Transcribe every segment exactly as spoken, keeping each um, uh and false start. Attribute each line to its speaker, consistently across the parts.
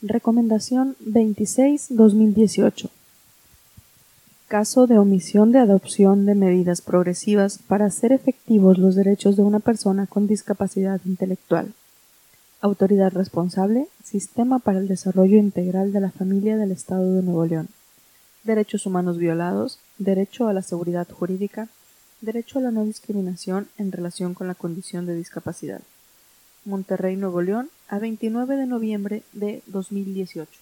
Speaker 1: Recomendación veintiséis guion dos mil dieciocho. Caso de omisión de adopción de medidas progresivas para hacer efectivos los derechos de una persona con discapacidad intelectual. Autoridad responsable, Sistema para el Desarrollo Integral de la Familia del Estado de Nuevo León. Derechos humanos violados, derecho a la seguridad jurídica, derecho a la no discriminación en relación con la condición de discapacidad. Monterrey, Nuevo León, a veintinueve de noviembre de dos mil dieciocho.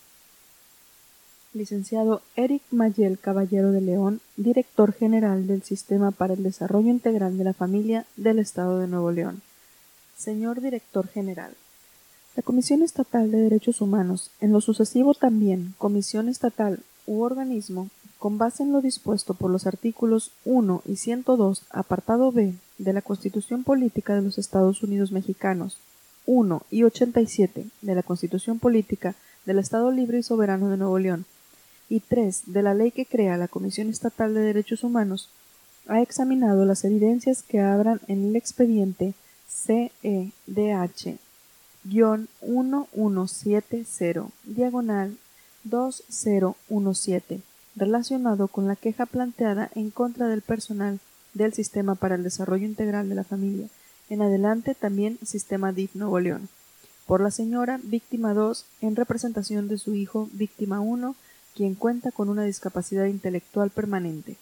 Speaker 1: Licenciado Eric Mayel Caballero de León, Director General del Sistema para el Desarrollo Integral de la Familia del Estado de Nuevo León. Señor Director General, la Comisión Estatal de Derechos Humanos, en lo sucesivo también Comisión Estatal u organismo, con base en lo dispuesto por los artículos uno y ciento dos, apartado B, de la Constitución Política de los Estados Unidos Mexicanos, uno y ochenta y siete de la Constitución Política del Estado Libre y Soberano de Nuevo León, y tres de la ley que crea la Comisión Estatal de Derechos Humanos, ha examinado las evidencias que abran en el expediente C E D H uno uno siete cero, diagonal dos cero uno siete, relacionado con la queja planteada en contra del personal del Sistema para el Desarrollo Integral de la Familia, en adelante también Sistema D I F Nuevo León, por la señora Víctima dos en representación de su hijo Víctima uno, quien cuenta con una discapacidad intelectual permanente.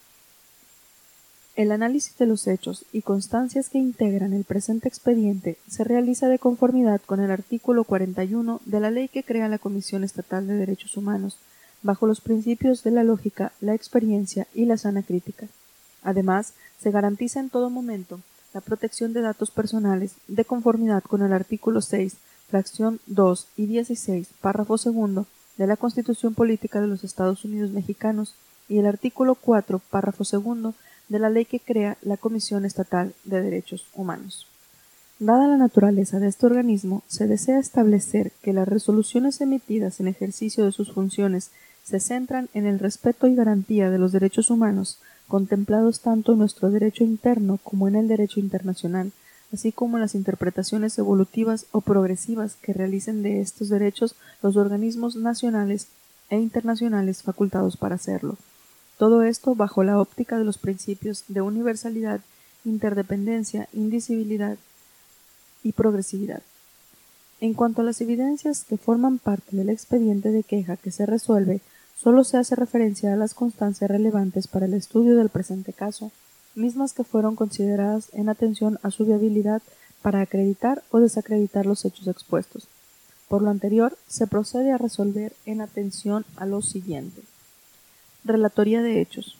Speaker 1: El análisis de los hechos y constancias que integran el presente expediente se realiza de conformidad con el artículo cuarenta y uno de la ley que crea la Comisión Estatal de Derechos Humanos, bajo los principios de la lógica, la experiencia y la sana crítica. Además, se garantiza en todo momento la protección de datos personales de conformidad con el artículo seis, fracción dos y dieciséis, párrafo segundo, de la Constitución Política de los Estados Unidos Mexicanos y el artículo cuatro, párrafo segundo, de la ley que crea la Comisión Estatal de Derechos Humanos. Dada la naturaleza de este organismo, se desea establecer que las resoluciones emitidas en ejercicio de sus funciones se centran en el respeto y garantía de los derechos humanos, contemplados tanto en nuestro derecho interno como en el derecho internacional, así como en las interpretaciones evolutivas o progresivas que realicen de estos derechos los organismos nacionales e internacionales facultados para hacerlo. Todo esto bajo la óptica de los principios de universalidad, interdependencia, indivisibilidad y progresividad. En cuanto a las evidencias que forman parte del expediente de queja que se resuelve, solo se hace referencia a las constancias relevantes para el estudio del presente caso, mismas que fueron consideradas en atención a su viabilidad para acreditar o desacreditar los hechos expuestos. Por lo anterior, se procede a resolver en atención a lo siguiente. Relatoría de hechos.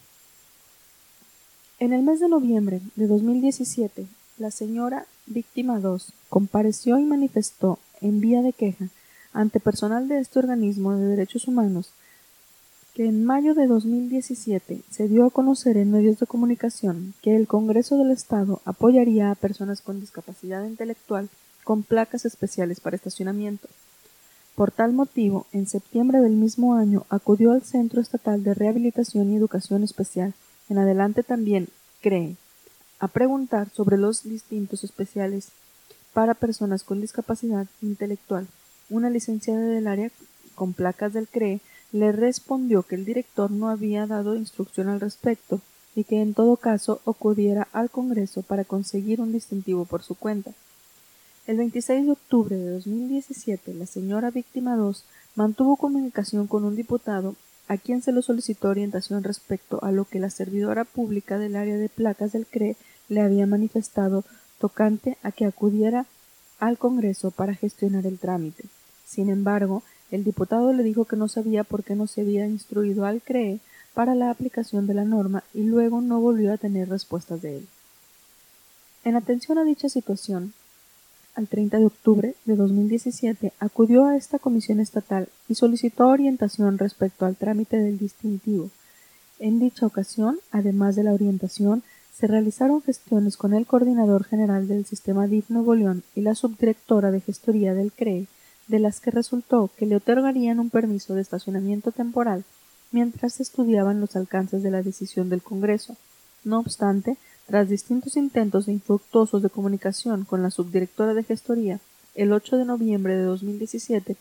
Speaker 1: En el mes de noviembre de dos mil diecisiete, la señora Víctima dos compareció y manifestó en vía de queja ante personal de este organismo de derechos humanos que en mayo de dos mil diecisiete se dio a conocer en medios de comunicación que el Congreso del Estado apoyaría a personas con discapacidad intelectual con placas especiales para estacionamiento. Por tal motivo, en septiembre del mismo año acudió al Centro Estatal de Rehabilitación y Educación Especial, en adelante también C R E E, a preguntar sobre los distintos especiales para personas con discapacidad intelectual. Una licenciada del área con placas del C R E E le respondió que el director no había dado instrucción al respecto y que en todo caso acudiera al Congreso para conseguir un distintivo por su cuenta. El veintiséis de octubre de dos mil diecisiete, la señora Víctima dos mantuvo comunicación con un diputado a quien se le solicitó orientación respecto a lo que la servidora pública del área de placas del C R E E le había manifestado tocante a que acudiera al Congreso para gestionar el trámite. Sin embargo, el diputado le dijo que no sabía por qué no se había instruido al C R E E para la aplicación de la norma y luego no volvió a tener respuestas de él. En atención a dicha situación, al treinta de octubre de dos mil diecisiete acudió a esta comisión estatal y solicitó orientación respecto al trámite del distintivo. En dicha ocasión, además de la orientación, se realizaron gestiones con el coordinador general del sistema D I F Nuevo León y la subdirectora de gestoría del C R E E, de las que resultó que le otorgarían un permiso de estacionamiento temporal mientras se estudiaban los alcances de la decisión del Congreso. No obstante, tras distintos intentos infructuosos de comunicación con la subdirectora de gestoría, el ocho de noviembre de dos mil diecisiete,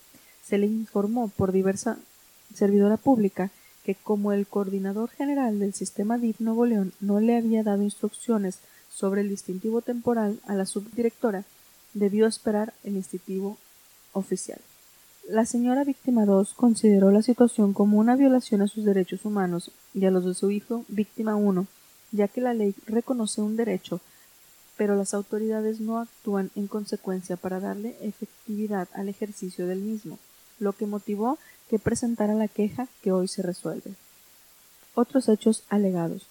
Speaker 1: se le informó por diversa servidora pública que como el coordinador general del sistema D I F Nuevo León no le había dado instrucciones sobre el distintivo temporal a la subdirectora, debió esperar el distintivo oficial. La señora víctima dos consideró la situación como una violación a sus derechos humanos y a los de su hijo víctima uno, ya que la ley reconoce un derecho, pero las autoridades no actúan en consecuencia para darle efectividad al ejercicio del mismo, lo que motivó que presentara la queja que hoy se resuelve. Otros hechos alegados.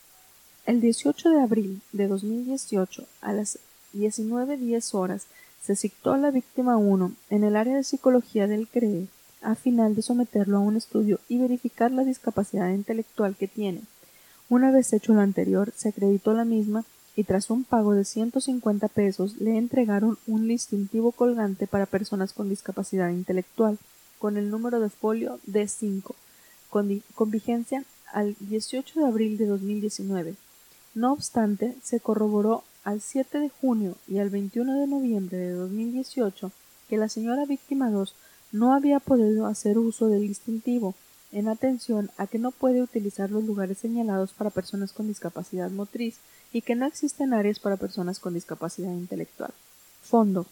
Speaker 1: El dieciocho de abril de dos mil dieciocho, a las diecinueve diez horas, se citó a la víctima uno en el área de psicología del C R E E a final de someterlo a un estudio y verificar la discapacidad intelectual que tiene. Una vez hecho lo anterior, se acreditó la misma y tras un pago de ciento cincuenta pesos le entregaron un distintivo colgante para personas con discapacidad intelectual, con el número de folio D cinco, con, con vigencia al dieciocho de abril de dos mil diecinueve. No obstante, se corroboró al siete de junio y al veintiuno de noviembre de dos mil dieciocho que la señora víctima dos no había podido hacer uso del distintivo, en atención a que no puede utilizar los lugares señalados para personas con discapacidad motriz y que no existen áreas para personas con discapacidad intelectual. Fondo.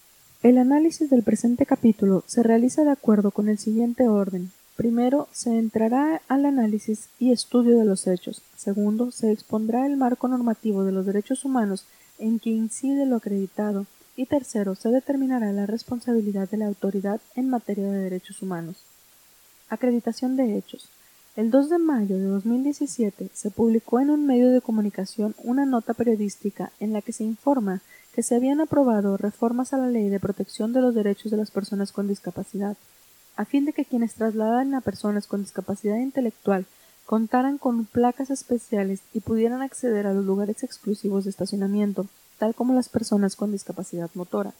Speaker 1: El análisis del presente capítulo se realiza de acuerdo con el siguiente orden. Primero, se entrará al análisis y estudio de los hechos. Segundo, se expondrá el marco normativo de los derechos humanos en que incide lo acreditado. Y tercero, se determinará la responsabilidad de la autoridad en materia de derechos humanos. Acreditación de hechos. El dos de mayo de dos mil diecisiete se publicó en un medio de comunicación una nota periodística en la que se informa que se habían aprobado reformas a la Ley de Protección de los Derechos de las Personas con Discapacidad, a fin de que quienes trasladan a personas con discapacidad intelectual contaran con placas especiales y pudieran acceder a los lugares exclusivos de estacionamiento, tal como las personas con discapacidad motora.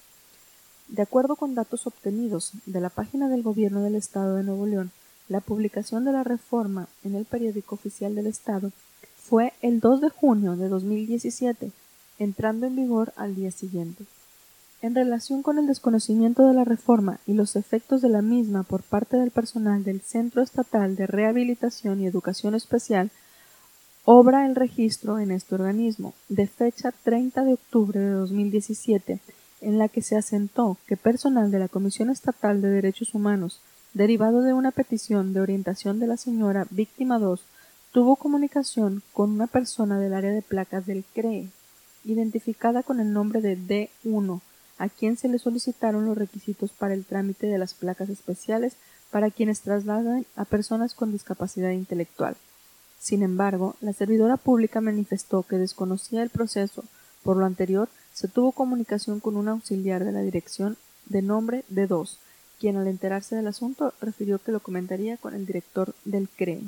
Speaker 1: De acuerdo con datos obtenidos de la página del Gobierno del Estado de Nuevo León, la publicación de la reforma en el periódico oficial del Estado fue el dos de junio de dos mil diecisiete, entrando en vigor al día siguiente. En relación con el desconocimiento de la reforma y los efectos de la misma por parte del personal del Centro Estatal de Rehabilitación y Educación Especial, obra el registro en este organismo, de fecha treinta de octubre de dos mil diecisiete, en la que se asentó que personal de la Comisión Estatal de Derechos Humanos, derivado de una petición de orientación de la señora víctima dos, tuvo comunicación con una persona del área de placas del C R E E, identificada con el nombre de D uno, a quien se le solicitaron los requisitos para el trámite de las placas especiales para quienes trasladan a personas con discapacidad intelectual. Sin embargo, la servidora pública manifestó que desconocía el proceso. Por lo anterior, se tuvo comunicación con un auxiliar de la dirección de nombre D dos, quien al enterarse del asunto refirió que lo comentaría con el director del C R E E.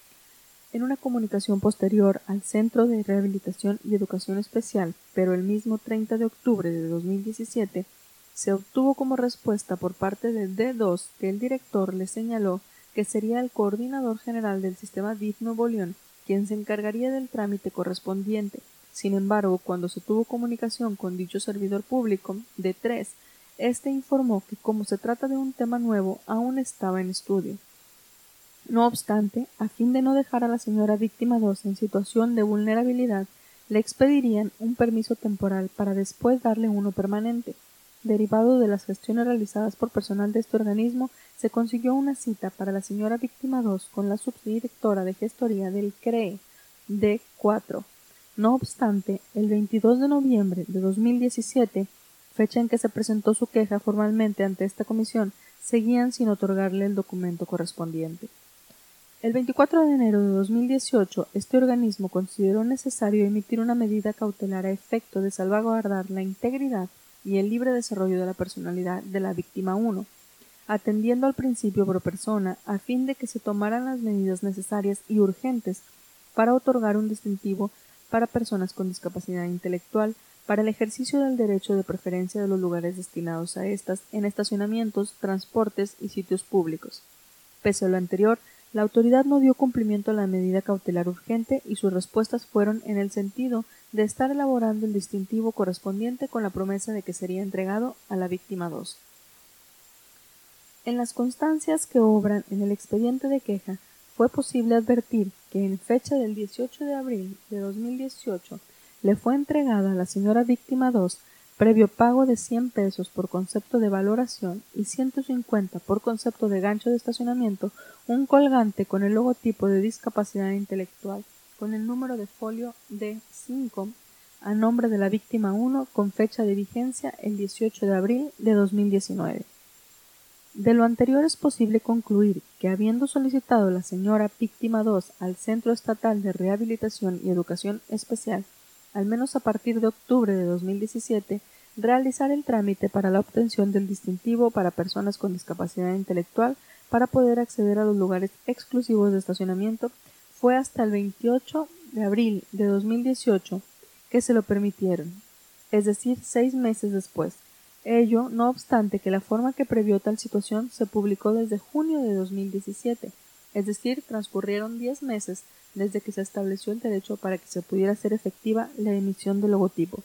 Speaker 1: En una comunicación posterior al Centro de Rehabilitación y Educación Especial, pero el mismo treinta de octubre de dos mil diecisiete, se obtuvo como respuesta por parte de D dos que el director le señaló que sería el coordinador general del sistema D I F Nuevo León quien se encargaría del trámite correspondiente. Sin embargo, cuando se tuvo comunicación con dicho servidor público, D tres, este informó que como se trata de un tema nuevo, aún estaba en estudio. No obstante, a fin de no dejar a la señora víctima dos en situación de vulnerabilidad, le expedirían un permiso temporal para después darle uno permanente. Derivado de las gestiones realizadas por personal de este organismo, se consiguió una cita para la señora víctima dos con la subdirectora de gestoría del C R E E, D cuatro. No obstante, el veintidós de noviembre de dos mil diecisiete, fecha en que se presentó su queja formalmente ante esta comisión, seguían sin otorgarle el documento correspondiente. El veinticuatro de enero de dos mil dieciocho, este organismo consideró necesario emitir una medida cautelar a efecto de salvaguardar la integridad y el libre desarrollo de la personalidad de la víctima uno, atendiendo al principio pro persona a fin de que se tomaran las medidas necesarias y urgentes para otorgar un distintivo para personas con discapacidad intelectual para el ejercicio del derecho de preferencia de los lugares destinados a estas en estacionamientos, transportes y sitios públicos. Pese a lo anterior, la autoridad no dio cumplimiento a la medida cautelar urgente y sus respuestas fueron en el sentido de estar elaborando el distintivo correspondiente con la promesa de que sería entregado a la víctima dos. En las constancias que obran en el expediente de queja, fue posible advertir que en fecha del dieciocho de abril de dos mil dieciocho le fue entregada a la señora víctima dos, previo pago de cien pesos por concepto de valoración y ciento cincuenta por concepto de gancho de estacionamiento, un colgante con el logotipo de discapacidad intelectual, con el número de folio D cinco, a nombre de la víctima uno, con fecha de vigencia el dieciocho de abril de dos mil diecinueve. De lo anterior es posible concluir que, habiendo solicitado la señora víctima dos al Centro Estatal de Rehabilitación y Educación Especial, al menos a partir de octubre de dos mil diecisiete, realizar el trámite para la obtención del distintivo para personas con discapacidad intelectual para poder acceder a los lugares exclusivos de estacionamiento, fue hasta el veintiocho de abril de dos mil dieciocho que se lo permitieron, es decir, seis meses después. Ello, no obstante que la forma que previó tal situación se publicó desde junio de dos mil diecisiete, es decir, transcurrieron diez meses desde que se estableció el derecho para que se pudiera hacer efectiva la emisión del logotipo.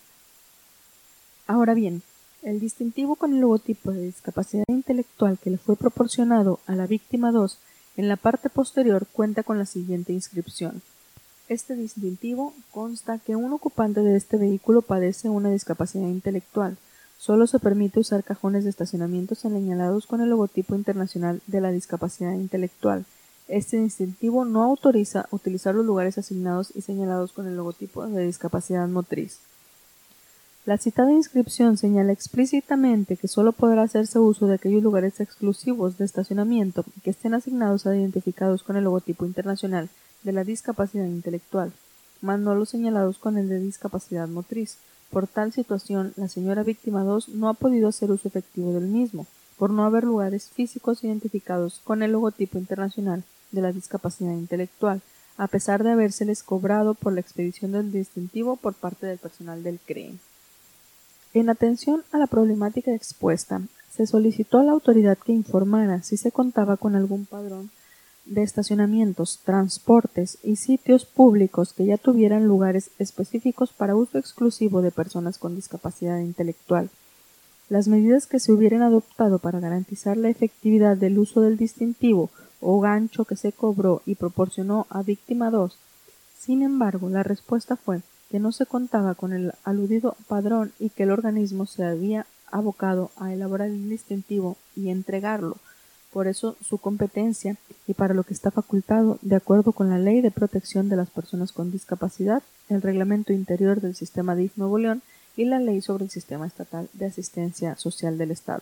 Speaker 1: Ahora bien, el distintivo con el logotipo de discapacidad intelectual que le fue proporcionado a la víctima dos en la parte posterior cuenta con la siguiente inscripción. Este distintivo consta que un ocupante de este vehículo padece una discapacidad intelectual. Solo se permite usar cajones de estacionamiento señalados con el logotipo internacional de la discapacidad intelectual. Este distintivo no autoriza utilizar los lugares asignados y señalados con el logotipo de discapacidad motriz. La citada inscripción señala explícitamente que solo podrá hacerse uso de aquellos lugares exclusivos de estacionamiento que estén asignados o identificados con el logotipo internacional de la discapacidad intelectual, mas no los señalados con el de discapacidad motriz. Por tal situación, la señora víctima dos no ha podido hacer uso efectivo del mismo, por no haber lugares físicos identificados con el logotipo internacional de la discapacidad intelectual, a pesar de habérseles cobrado por la expedición del distintivo por parte del personal del C R E. En atención a la problemática expuesta, se solicitó a la autoridad que informara si se contaba con algún padrón de estacionamientos, transportes y sitios públicos que ya tuvieran lugares específicos para uso exclusivo de personas con discapacidad intelectual. Las medidas que se hubieran adoptado para garantizar la efectividad del uso del distintivo o gancho que se cobró y proporcionó a víctima dos. Sin embargo, la respuesta fue que no se contaba con el aludido padrón y que el organismo se había abocado a elaborar el distintivo y entregarlo. Por eso su competencia y para lo que está facultado, de acuerdo con la Ley de Protección de las Personas con Discapacidad, el Reglamento Interior del Sistema D I F Nuevo León y la Ley sobre el Sistema Estatal de Asistencia Social del Estado.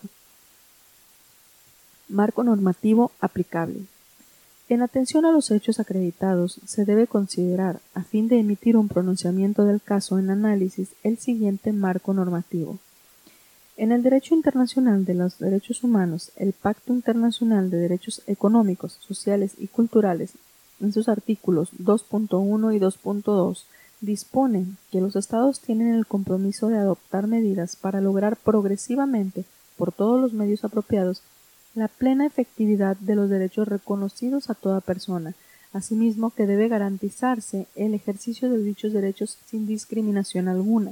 Speaker 1: Marco normativo aplicable. En atención a los hechos acreditados, se debe considerar, a fin de emitir un pronunciamiento del caso en análisis, el siguiente marco normativo. En el derecho internacional de los derechos humanos, el Pacto Internacional de Derechos Económicos, Sociales y Culturales, en sus artículos dos punto uno y dos punto dos, dispone que los Estados tienen el compromiso de adoptar medidas para lograr progresivamente, por todos los medios apropiados, la plena efectividad de los derechos reconocidos a toda persona, asimismo que debe garantizarse el ejercicio de dichos derechos sin discriminación alguna.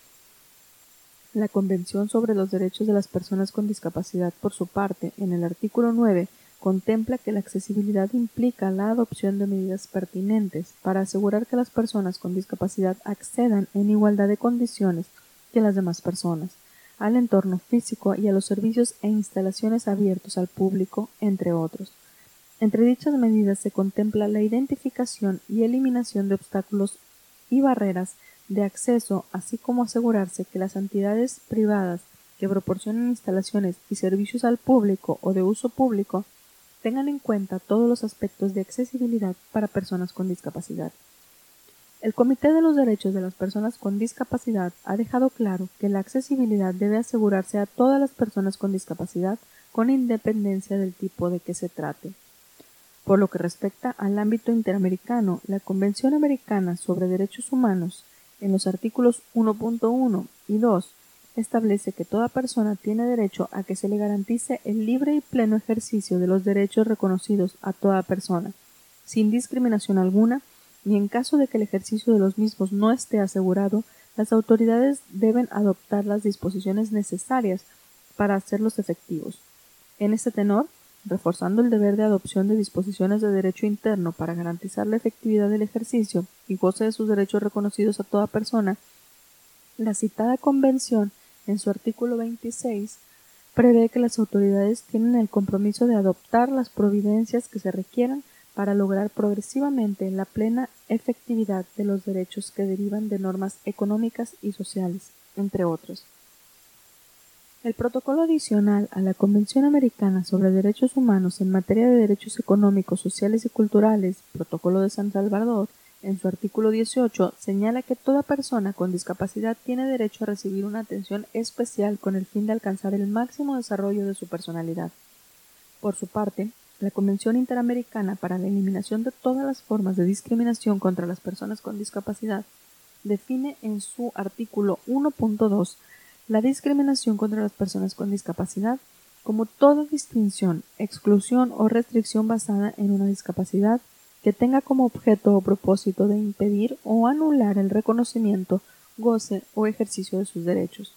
Speaker 1: La Convención sobre los Derechos de las Personas con Discapacidad, por su parte, en el artículo nueve, contempla que la accesibilidad implica la adopción de medidas pertinentes para asegurar que las personas con discapacidad accedan en igualdad de condiciones que las demás personas al entorno físico y a los servicios e instalaciones abiertos al público, entre otros. Entre dichas medidas se contempla la identificación y eliminación de obstáculos y barreras de acceso, así como asegurarse que las entidades privadas que proporcionen instalaciones y servicios al público o de uso público tengan en cuenta todos los aspectos de accesibilidad para personas con discapacidad. El Comité de los Derechos de las Personas con Discapacidad ha dejado claro que la accesibilidad debe asegurarse a todas las personas con discapacidad con independencia del tipo de que se trate. Por lo que respecta al ámbito interamericano, la Convención Americana sobre Derechos Humanos, en los artículos uno punto uno y dos, establece que toda persona tiene derecho a que se le garantice el libre y pleno ejercicio de los derechos reconocidos a toda persona, sin discriminación alguna, y en caso de que el ejercicio de los mismos no esté asegurado, las autoridades deben adoptar las disposiciones necesarias para hacerlos efectivos. En este tenor, reforzando el deber de adopción de disposiciones de derecho interno para garantizar la efectividad del ejercicio y goce de sus derechos reconocidos a toda persona, la citada Convención, en su artículo veintiséis, prevé que las autoridades tienen el compromiso de adoptar las providencias que se requieran para lograr progresivamente la plena efectividad de los derechos que derivan de normas económicas y sociales, entre otros. El protocolo adicional a la Convención Americana sobre Derechos Humanos en materia de derechos económicos, sociales y culturales, Protocolo de San Salvador, en su artículo dieciocho, señala que toda persona con discapacidad tiene derecho a recibir una atención especial con el fin de alcanzar el máximo desarrollo de su personalidad. Por su parte, la Convención Interamericana para la Eliminación de todas las formas de discriminación contra las personas con discapacidad define en su artículo uno punto dos la discriminación contra las personas con discapacidad como toda distinción, exclusión o restricción basada en una discapacidad que tenga como objeto o propósito de impedir o anular el reconocimiento, goce o ejercicio de sus derechos.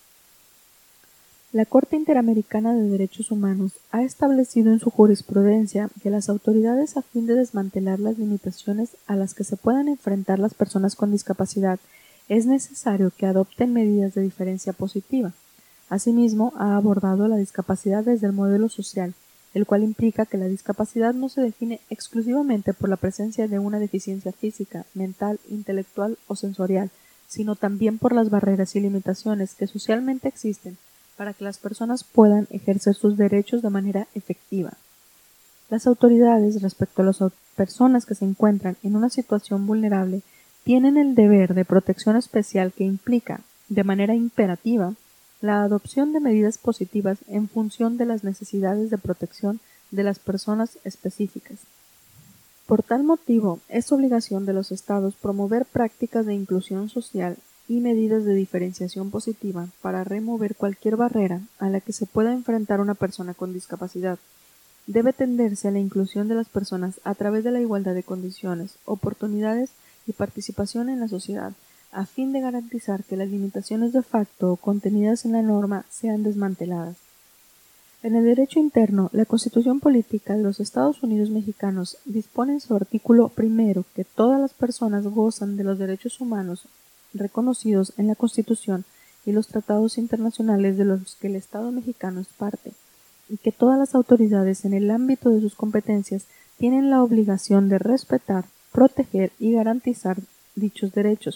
Speaker 1: La Corte Interamericana de Derechos Humanos ha establecido en su jurisprudencia que las autoridades, a fin de desmantelar las limitaciones a las que se puedan enfrentar las personas con discapacidad, es necesario que adopten medidas de diferencia positiva. Asimismo, ha abordado la discapacidad desde el modelo social, el cual implica que la discapacidad no se define exclusivamente por la presencia de una deficiencia física, mental, intelectual o sensorial, sino también por las barreras y limitaciones que socialmente existen para que las personas puedan ejercer sus derechos de manera efectiva. Las autoridades, respecto a las personas que se encuentran en una situación vulnerable, tienen el deber de protección especial que implica, de manera imperativa, la adopción de medidas positivas en función de las necesidades de protección de las personas específicas. Por tal motivo, es obligación de los Estados promover prácticas de inclusión social y medidas de diferenciación positiva para remover cualquier barrera a la que se pueda enfrentar una persona con discapacidad. Debe tenderse a la inclusión de las personas a través de la igualdad de condiciones, oportunidades y participación en la sociedad, a fin de garantizar que las limitaciones de facto contenidas en la norma sean desmanteladas. En el derecho interno, la Constitución Política de los Estados Unidos Mexicanos dispone en su artículo primero que todas las personas gozan de los derechos humanos reconocidos en la Constitución y los tratados internacionales de los que el Estado mexicano es parte, y que todas las autoridades en el ámbito de sus competencias tienen la obligación de respetar, proteger y garantizar dichos derechos.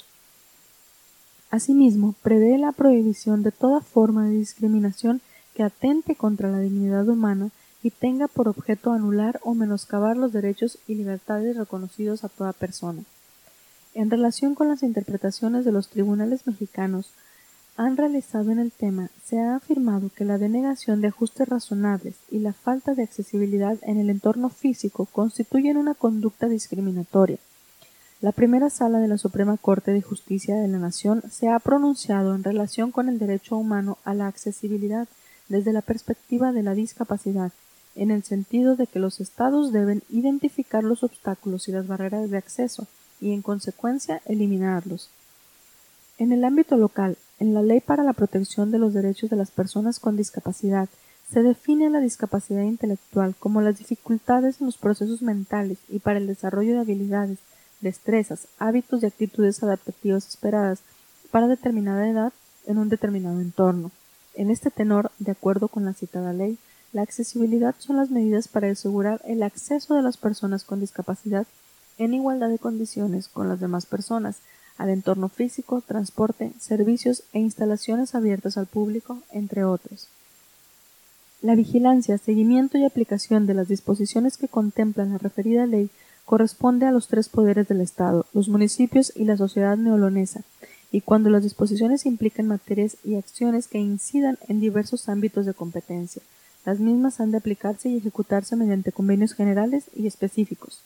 Speaker 1: Asimismo, prevé la prohibición de toda forma de discriminación que atente contra la dignidad humana y tenga por objeto anular o menoscabar los derechos y libertades reconocidos a toda persona. En relación con las interpretaciones de los tribunales mexicanos han realizado en el tema, se ha afirmado que la denegación de ajustes razonables y la falta de accesibilidad en el entorno físico constituyen una conducta discriminatoria. La primera sala de la Suprema Corte de Justicia de la Nación se ha pronunciado en relación con el derecho humano a la accesibilidad desde la perspectiva de la discapacidad, en el sentido de que los Estados deben identificar los obstáculos y las barreras de acceso y, en consecuencia, eliminarlos. En el ámbito local, en la Ley para la Protección de los Derechos de las Personas con Discapacidad, se define la discapacidad intelectual como las dificultades en los procesos mentales y para el desarrollo de habilidades, destrezas, hábitos y actitudes adaptativas esperadas para determinada edad en un determinado entorno. En este tenor, de acuerdo con la citada ley, la accesibilidad son las medidas para asegurar el acceso de las personas con discapacidad en igualdad de condiciones con las demás personas al entorno físico, transporte, servicios e instalaciones abiertas al público, entre otros. La vigilancia, seguimiento y aplicación de las disposiciones que contemplan la referida ley corresponde a los tres poderes del Estado, los municipios y la sociedad neolonesa, y cuando las disposiciones implican materias y acciones que incidan en diversos ámbitos de competencia, las mismas han de aplicarse y ejecutarse mediante convenios generales y específicos.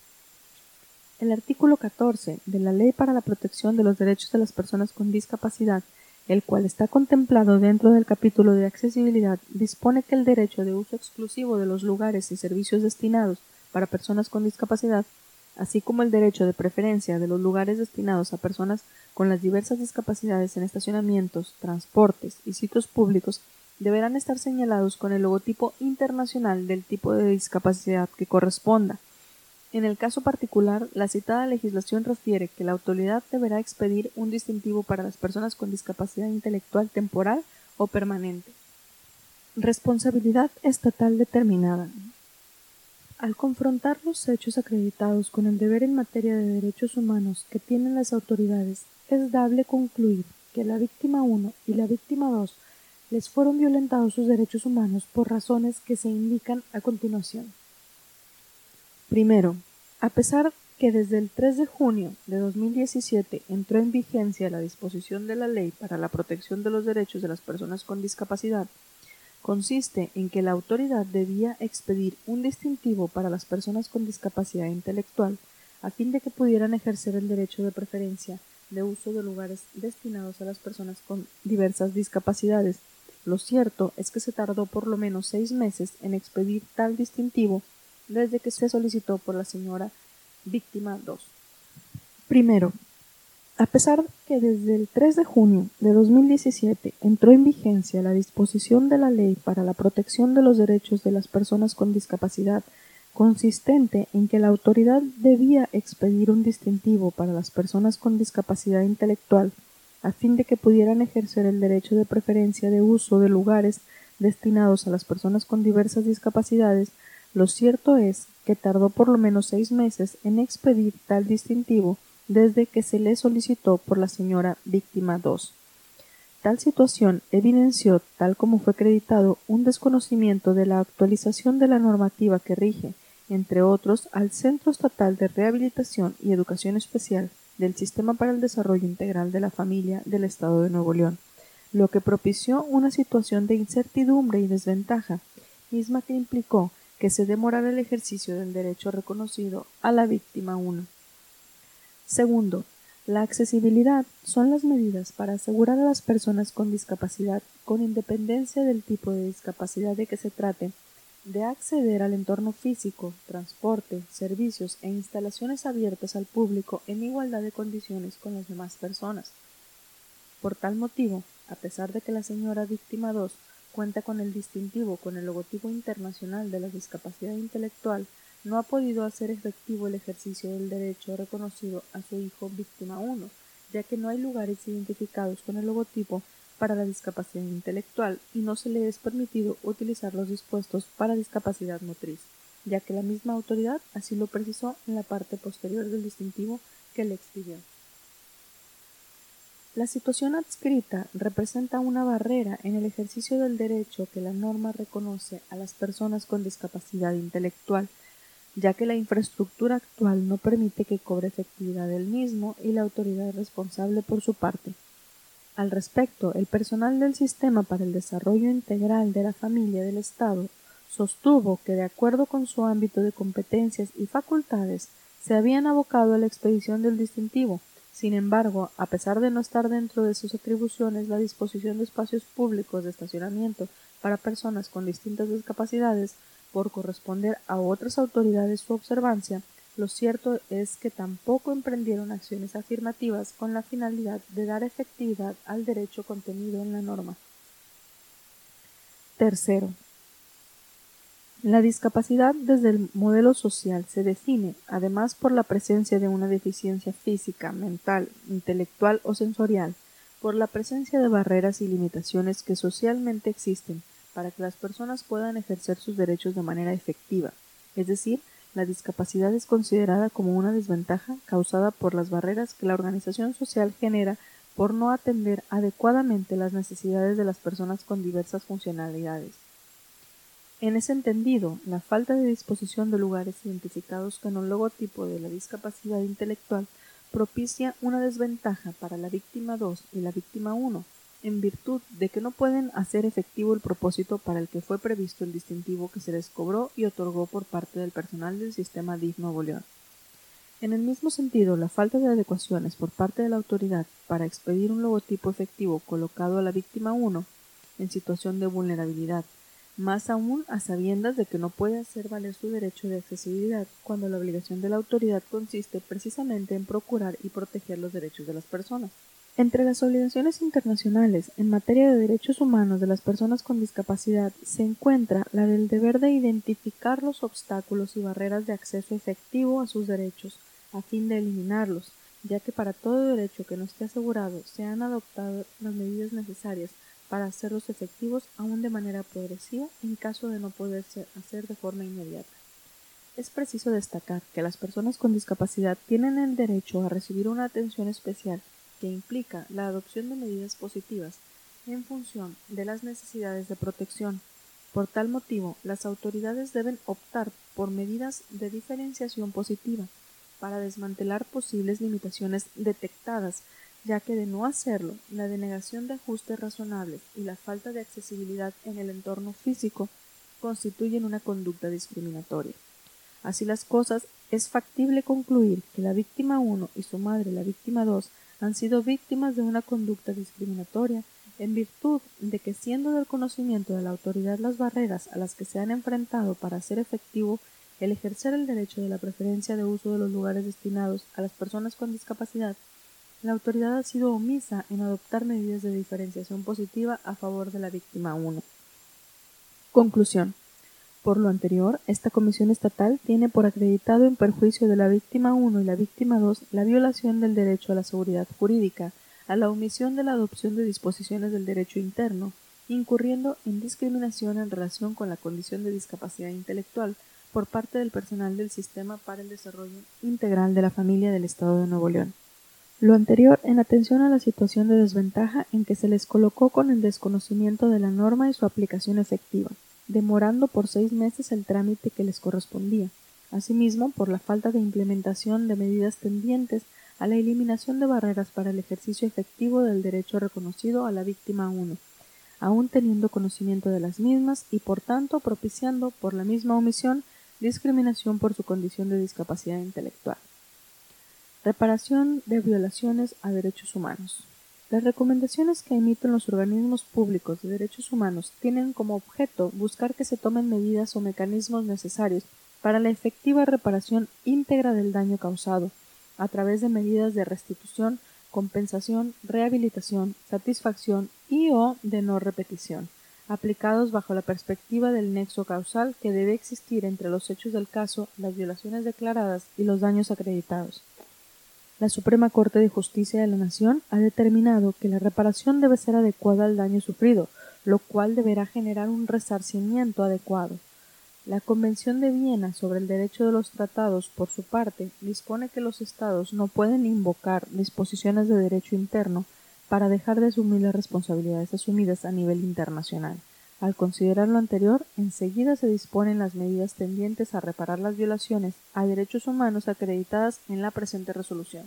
Speaker 1: El artículo catorce de la Ley para la Protección de los Derechos de las Personas con Discapacidad, el cual está contemplado dentro del capítulo de accesibilidad, dispone que el derecho de uso exclusivo de los lugares y servicios destinados para personas con discapacidad, así como el derecho de preferencia de los lugares destinados a personas con las diversas discapacidades en estacionamientos, transportes y sitios públicos, deberán estar señalados con el logotipo internacional del tipo de discapacidad que corresponda. En el caso particular, la citada legislación refiere que la autoridad deberá expedir un distintivo para las personas con discapacidad intelectual temporal o permanente. Responsabilidad estatal determinada. Al confrontar los hechos acreditados con el deber en materia de derechos humanos que tienen las autoridades, es dable concluir que la víctima uno y la víctima dos les fueron violentados sus derechos humanos por razones que se indican a continuación. Primero, a pesar que desde el tres de junio de dos mil diecisiete entró en vigencia la disposición de la Ley para la Protección de los Derechos de las Personas con Discapacidad, consiste en que la autoridad debía expedir un distintivo para las personas con discapacidad intelectual a fin de que pudieran ejercer el derecho de preferencia de uso de lugares destinados a las personas con diversas discapacidades. Lo cierto es que se tardó por lo menos seis meses en expedir tal distintivo desde que se solicitó por la señora víctima dos. Primero, a pesar que desde el tres de junio de dos mil diecisiete entró en vigencia la disposición de la Ley para la Protección de los Derechos de las Personas con Discapacidad, consistente en que la autoridad debía expedir un distintivo para las personas con discapacidad intelectual, a fin de que pudieran ejercer el derecho de preferencia de uso de lugares destinados a las personas con diversas discapacidades, lo cierto es que tardó por lo menos seis meses en expedir tal distintivo desde que se le solicitó por la señora víctima dos. Tal situación evidenció, tal como fue acreditado, un desconocimiento de la actualización de la normativa que rige, entre otros, al Centro Estatal de Rehabilitación y Educación Especial del Sistema para el Desarrollo Integral de la Familia del Estado de Nuevo León, lo que propició una situación de incertidumbre y desventaja, misma que implicó que se demorara el ejercicio del derecho reconocido a la víctima uno. Segundo, la accesibilidad son las medidas para asegurar a las personas con discapacidad, con independencia del tipo de discapacidad de que se trate, de acceder al entorno físico, transporte, servicios e instalaciones abiertas al público en igualdad de condiciones con las demás personas. Por tal motivo, a pesar de que la señora víctima dos cuenta con el distintivo con el logotipo internacional de la discapacidad intelectual, no ha podido hacer efectivo el ejercicio del derecho reconocido a su hijo víctima uno, ya que no hay lugares identificados con el logotipo para la discapacidad intelectual y no se le es permitido utilizar los dispuestos para discapacidad motriz, ya que la misma autoridad así lo precisó en la parte posterior del distintivo que le expidió. La situación adscrita representa una barrera en el ejercicio del derecho que la norma reconoce a las personas con discapacidad intelectual, ya que la infraestructura actual no permite que cobre efectividad el mismo y la autoridad es responsable por su parte. Al respecto, el personal del Sistema para el Desarrollo Integral de la Familia del Estado sostuvo que, de acuerdo con su ámbito de competencias y facultades, se habían abocado a la expedición del distintivo. Sin embargo, a pesar de no estar dentro de sus atribuciones la disposición de espacios públicos de estacionamiento para personas con distintas discapacidades, por corresponder a otras autoridades su observancia, lo cierto es que tampoco emprendieron acciones afirmativas con la finalidad de dar efectividad al derecho contenido en la norma. Tercero, la discapacidad desde el modelo social se define, además, por la presencia de una deficiencia física, mental, intelectual o sensorial, por la presencia de barreras y limitaciones que socialmente existen para que las personas puedan ejercer sus derechos de manera efectiva, es decir, la discapacidad es considerada como una desventaja causada por las barreras que la organización social genera por no atender adecuadamente las necesidades de las personas con diversas funcionalidades. En ese entendido, la falta de disposición de lugares identificados con un logotipo de la discapacidad intelectual propicia una desventaja para la víctima dos y la víctima uno, en virtud de que no pueden hacer efectivo el propósito para el que fue previsto el distintivo que se les cobró y otorgó por parte del personal del sistema D I F Nuevo León. En el mismo sentido, la falta de adecuaciones por parte de la autoridad para expedir un logotipo efectivo colocado a la víctima uno en situación de vulnerabilidad, más aún a sabiendas de que no puede hacer valer su derecho de accesibilidad cuando la obligación de la autoridad consiste precisamente en procurar y proteger los derechos de las personas. Entre las obligaciones internacionales en materia de derechos humanos de las personas con discapacidad se encuentra la del deber de identificar los obstáculos y barreras de acceso efectivo a sus derechos, a fin de eliminarlos, ya que para todo derecho que no esté asegurado se han adoptado las medidas necesarias para hacerlos efectivos aún de manera progresiva en caso de no poderse hacer de forma inmediata. Es preciso destacar que las personas con discapacidad tienen el derecho a recibir una atención especial que implica la adopción de medidas positivas en función de las necesidades de protección. Por tal motivo, las autoridades deben optar por medidas de diferenciación positiva para desmantelar posibles limitaciones detectadas, ya que de no hacerlo, la denegación de ajustes razonables y la falta de accesibilidad en el entorno físico constituyen una conducta discriminatoria. Así las cosas, es factible concluir que la víctima uno y su madre, la víctima dos, han sido víctimas de una conducta discriminatoria en virtud de que, siendo del conocimiento de la autoridad las barreras a las que se han enfrentado para hacer efectivo el ejercer el derecho de la preferencia de uso de los lugares destinados a las personas con discapacidad, la autoridad ha sido omisa en adoptar medidas de diferenciación positiva a favor de la víctima uno. Conclusión. Por lo anterior, esta Comisión Estatal tiene por acreditado en perjuicio de la víctima uno y la víctima dos la violación del derecho a la seguridad jurídica, a la omisión de la adopción de disposiciones del derecho interno, incurriendo en discriminación en relación con la condición de discapacidad intelectual por parte del personal del Sistema para el Desarrollo Integral de la Familia del Estado de Nuevo León. Lo anterior en atención a la situación de desventaja en que se les colocó con el desconocimiento de la norma y su aplicación efectiva, demorando por seis meses el trámite que les correspondía, asimismo por la falta de implementación de medidas tendientes a la eliminación de barreras para el ejercicio efectivo del derecho reconocido a la víctima uno, aún teniendo conocimiento de las mismas y por tanto propiciando por la misma omisión discriminación por su condición de discapacidad intelectual. Reparación de violaciones a derechos humanos. Las recomendaciones que emiten los organismos públicos de derechos humanos tienen como objeto buscar que se tomen medidas o mecanismos necesarios para la efectiva reparación íntegra del daño causado, a través de medidas de restitución, compensación, rehabilitación, satisfacción y o de no repetición, aplicados bajo la perspectiva del nexo causal que debe existir entre los hechos del caso, las violaciones declaradas y los daños acreditados. La Suprema Corte de Justicia de la Nación ha determinado que la reparación debe ser adecuada al daño sufrido, lo cual deberá generar un resarcimiento adecuado. La Convención de Viena sobre el Derecho de los Tratados, por su parte, dispone que los Estados no pueden invocar disposiciones de derecho interno para dejar de asumir las responsabilidades asumidas a nivel internacional. Al considerar lo anterior, enseguida se disponen las medidas tendientes a reparar las violaciones a derechos humanos acreditadas en la presente resolución.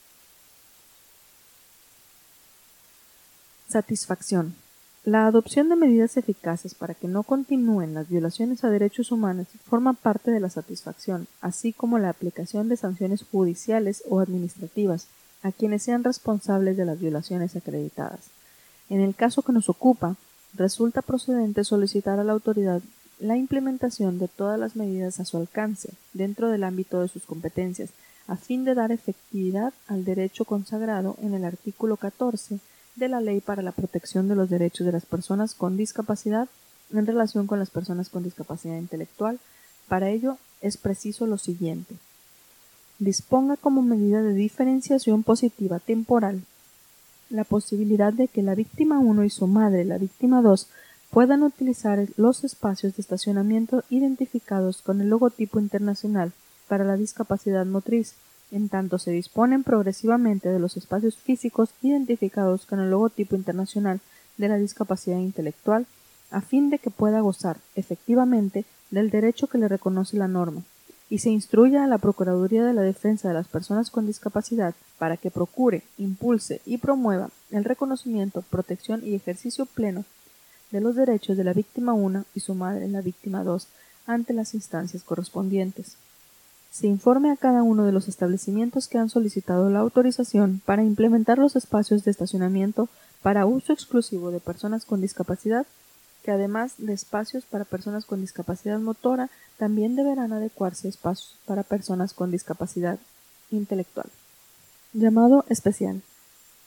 Speaker 1: Satisfacción. La adopción de medidas eficaces para que no continúen las violaciones a derechos humanos forma parte de la satisfacción, así como la aplicación de sanciones judiciales o administrativas a quienes sean responsables de las violaciones acreditadas. En el caso que nos ocupa, resulta procedente solicitar a la autoridad la implementación de todas las medidas a su alcance, dentro del ámbito de sus competencias, a fin de dar efectividad al derecho consagrado en el artículo catorce de la Ley para la Protección de los Derechos de las Personas con Discapacidad en relación con las personas con discapacidad intelectual. Para ello es preciso lo siguiente. Disponga como medida de diferenciación positiva temporal la posibilidad de que la víctima uno y su madre, la víctima dos, puedan utilizar los espacios de estacionamiento identificados con el logotipo internacional para la discapacidad motriz, en tanto se disponen progresivamente de los espacios físicos identificados con el logotipo internacional de la discapacidad intelectual, a fin de que pueda gozar efectivamente del derecho que le reconoce la norma, y se instruya a la Procuraduría de la Defensa de las Personas con Discapacidad para que procure, impulse y promueva el reconocimiento, protección y ejercicio pleno de los derechos de la víctima uno y su madre, la víctima dos, ante las instancias correspondientes. Se informe a cada uno de los establecimientos que han solicitado la autorización para implementar los espacios de estacionamiento para uso exclusivo de personas con discapacidad, que además de espacios para personas con discapacidad motora, también deberán adecuarse espacios para personas con discapacidad intelectual. Llamado especial.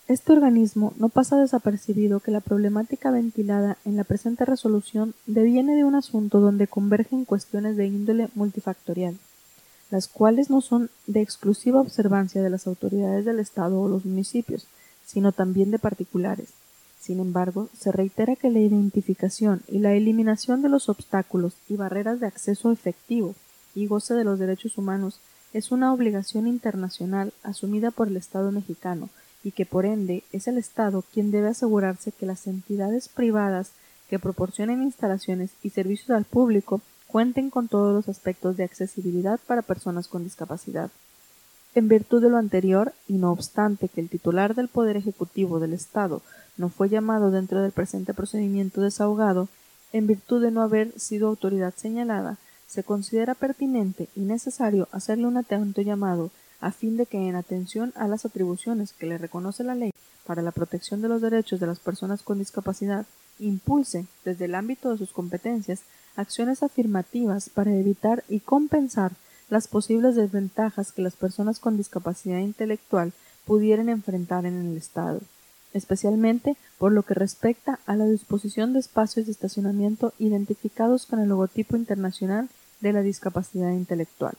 Speaker 1: Este organismo no pasa desapercibido que la problemática ventilada en la presente resolución deviene de un asunto donde convergen cuestiones de índole multifactorial, las cuales no son de exclusiva observancia de las autoridades del Estado o los municipios, sino también de particulares. Sin embargo, se reitera que la identificación y la eliminación de los obstáculos y barreras de acceso efectivo y goce de los derechos humanos es una obligación internacional asumida por el Estado mexicano, y que por ende es el Estado quien debe asegurarse que las entidades privadas que proporcionen instalaciones y servicios al público cuenten con todos los aspectos de accesibilidad para personas con discapacidad. En virtud de lo anterior, y no obstante que el titular del Poder Ejecutivo del Estado no fue llamado dentro del presente procedimiento desahogado, en virtud de no haber sido autoridad señalada, se considera pertinente y necesario hacerle un atento llamado a fin de que, en atención a las atribuciones que le reconoce la ley para la protección de los derechos de las personas con discapacidad, impulse, desde el ámbito de sus competencias, acciones afirmativas para evitar y compensar las posibles desventajas que las personas con discapacidad intelectual pudieran enfrentar en el Estado, especialmente por lo que respecta a la disposición de espacios de estacionamiento identificados con el logotipo internacional de la discapacidad intelectual.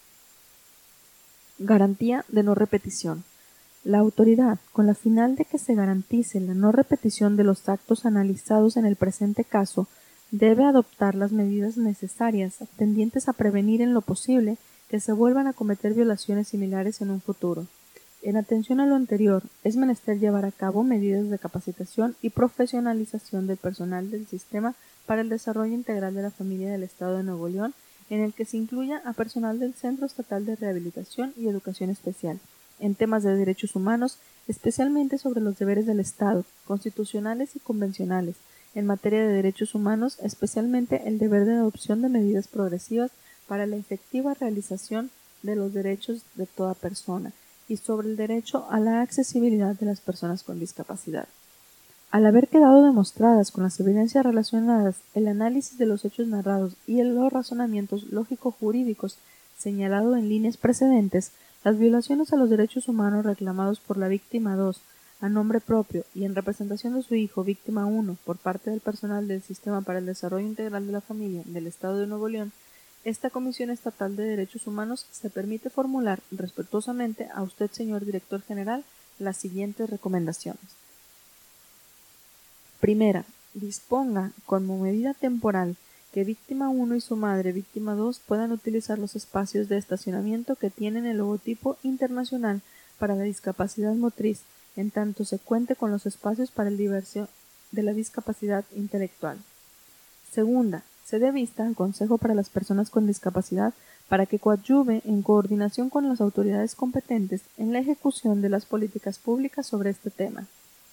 Speaker 1: Garantía de no repetición. La autoridad, con la final de que se garantice la no repetición de los actos analizados en el presente caso, debe adoptar las medidas necesarias tendientes a prevenir en lo posible que se vuelvan a cometer violaciones similares en un futuro. En atención a lo anterior, es menester llevar a cabo medidas de capacitación y profesionalización del personal del Sistema para el Desarrollo Integral de la Familia del Estado de Nuevo León, en el que se incluya a personal del Centro Estatal de Rehabilitación y Educación Especial, en temas de derechos humanos, especialmente sobre los deberes del Estado, constitucionales y convencionales, en materia de derechos humanos, especialmente el deber de adopción de medidas progresivas para la efectiva realización de los derechos de toda persona, y sobre el derecho a la accesibilidad de las personas con discapacidad. Al haber quedado demostradas con las evidencias relacionadas, el análisis de los hechos narrados y los razonamientos lógico-jurídicos señalado en líneas precedentes, las violaciones a los derechos humanos reclamados por la víctima dos a nombre propio y en representación de su hijo víctima uno por parte del personal del Sistema para el Desarrollo Integral de la Familia del Estado de Nuevo León, esta Comisión Estatal de Derechos Humanos se permite formular respetuosamente a usted, señor Director General, las siguientes recomendaciones. Primera, disponga, como medida temporal, que víctima uno y su madre, víctima dos, puedan utilizar los espacios de estacionamiento que tienen el logotipo internacional para la discapacidad motriz, en tanto se cuente con los espacios para el diverso de la discapacidad intelectual. Segunda, se dé vista al Consejo para las Personas con Discapacidad para que coadyuve en coordinación con las autoridades competentes en la ejecución de las políticas públicas sobre este tema.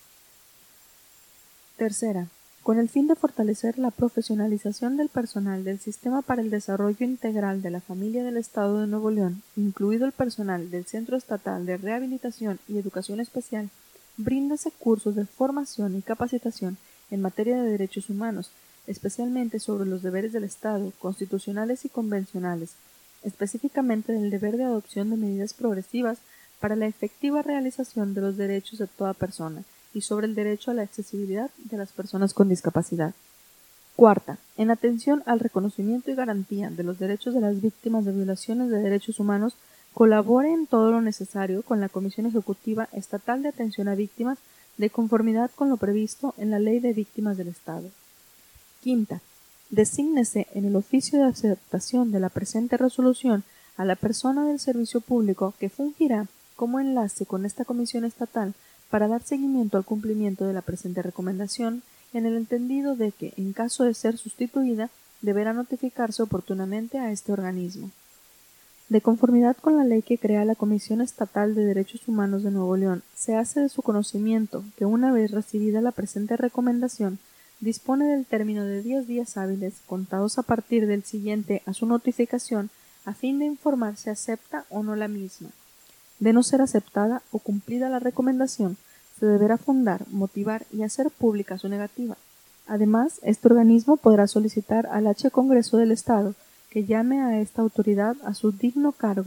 Speaker 1: Tercera, con el fin de fortalecer la profesionalización del personal del Sistema para el Desarrollo Integral de la Familia del Estado de Nuevo León, incluido el personal del Centro Estatal de Rehabilitación y Educación Especial, bríndase cursos de formación y capacitación en materia de derechos humanos, especialmente sobre los deberes del Estado, constitucionales y convencionales, específicamente del deber de adopción de medidas progresivas para la efectiva realización de los derechos de toda persona, y sobre el derecho a la accesibilidad de las personas con discapacidad. Cuarta, en atención al reconocimiento y garantía de los derechos de las víctimas de violaciones de derechos humanos, colabore en todo lo necesario con la Comisión Ejecutiva Estatal de Atención a Víctimas de conformidad con lo previsto en la Ley de Víctimas del Estado. Quinta, desígnese en el oficio de aceptación de la presente resolución a la persona del servicio público que fungirá como enlace con esta Comisión Estatal para dar seguimiento al cumplimiento de la presente recomendación, en el entendido de que, en caso de ser sustituida, deberá notificarse oportunamente a este organismo. De conformidad con la ley que crea la Comisión Estatal de Derechos Humanos de Nuevo León, se hace de su conocimiento que, una vez recibida la presente recomendación, dispone del término de diez días hábiles, contados a partir del siguiente a su notificación, a fin de informar si acepta o no la misma. De no ser aceptada o cumplida la recomendación, se deberá fundar, motivar y hacer pública su negativa. Además, este organismo podrá solicitar al H. Congreso del Estado que llame a esta autoridad a su digno cargo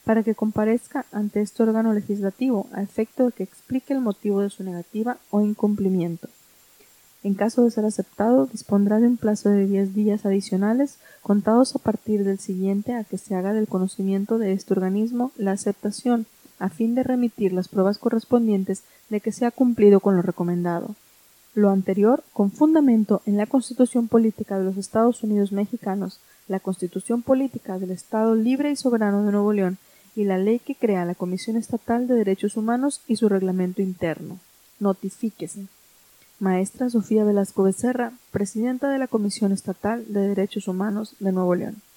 Speaker 1: para que comparezca ante este órgano legislativo a efecto de que explique el motivo de su negativa o incumplimiento. En caso de ser aceptado, dispondrá de un plazo de diez días adicionales, contados a partir del siguiente a que se haga del conocimiento de este organismo la aceptación, a fin de remitir las pruebas correspondientes de que se ha cumplido con lo recomendado. Lo anterior, con fundamento en la Constitución Política de los Estados Unidos Mexicanos, la Constitución Política del Estado Libre y Soberano de Nuevo León y la ley que crea la Comisión Estatal de Derechos Humanos y su reglamento interno. Notifíquese. Maestra Sofía Velasco Becerra, Presidenta de la Comisión Estatal de Derechos Humanos de Nuevo León.